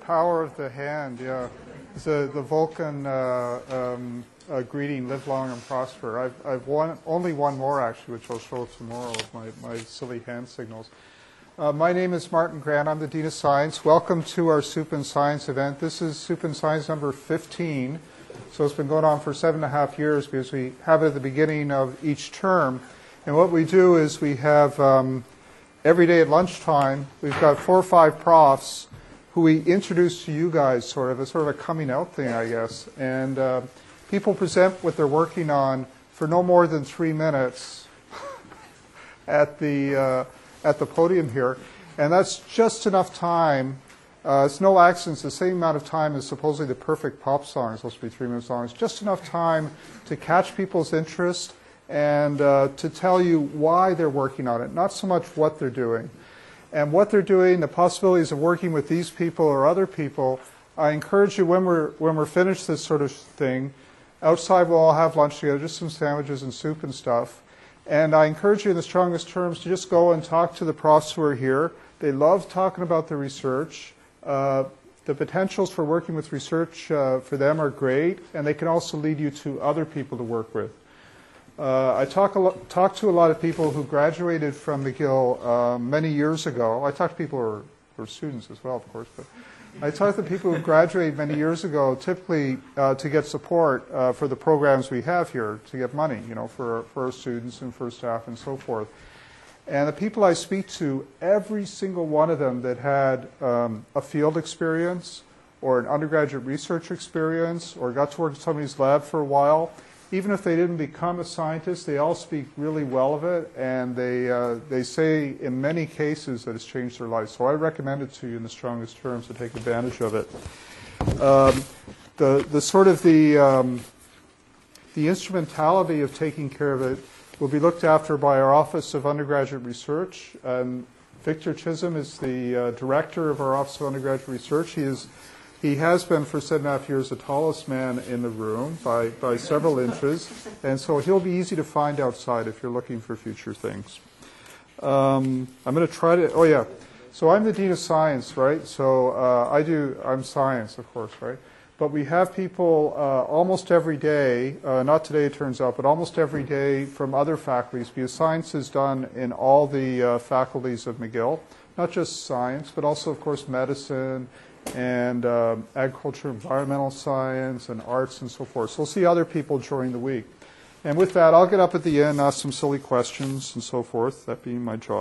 power of the hand, yeah. It's the Vulcan greeting, live long and prosper. I've only one more, actually, which I'll show tomorrow of my silly hand signals. My name is Martin Grant. I'm the Dean of Science. Welcome to our Soup and Science event. This is Soup and Science number 15. So it's been going on for 7.5 years because we have it at the beginning of each term. And what we do is we have every day at lunchtime, we've got 4 or 5 profs who we introduce to you guys, sort of a coming out thing, I guess. And people present what they're working on for no more than 3 minutes at the podium here. And that's just enough time. It's no accident. It's the same amount of time as supposedly the perfect pop song is supposed to be 3 minutes long. It's just enough time to catch people's interest and to tell you why they're working on it, not so much what they're doing. And what they're doing, the possibilities of working with these people or other people, I encourage you when we're finished this sort of thing, outside we'll all have lunch together, just some sandwiches and soup and stuff. And I encourage you in the strongest terms to just go and talk to the profs who are here. They love talking about the research. The potentials for working with research for them are great, and they can also lead you to other people to work with. I talk to a lot of people who graduated from McGill many years ago. I talk to people who are students as well, of course, but I talk to people who graduated many years ago, typically to get support for the programs we have here, to get money, for our students and for staff and so forth. And the people I speak to, every single one of them that had a field experience or an undergraduate research experience or got to work in somebody's lab for a while, even if they didn't become a scientist, they all speak really well of it, and they say in many cases that it's changed their life. So I recommend it to you in the strongest terms to take advantage of it. The instrumentality of taking care of it will be looked after by our Office of Undergraduate Research. Victor Chisholm is the director of our Office of Undergraduate Research. He has been for 7.5 years the tallest man in the room by several inches, and so he'll be easy to find outside if you're looking for future things. I'm going to try to, oh yeah, so I'm the Dean of Science, right? So I'm science, of course, right? But we have people almost every day, not today it turns out, but almost every day from other faculties, because science is done in all the faculties of McGill, not just science, but also, of course, medicine, and agriculture, environmental science, and arts, and so forth. So we'll see other people during the week. And with that, I'll get up at the end, ask some silly questions, and so forth, that being my job.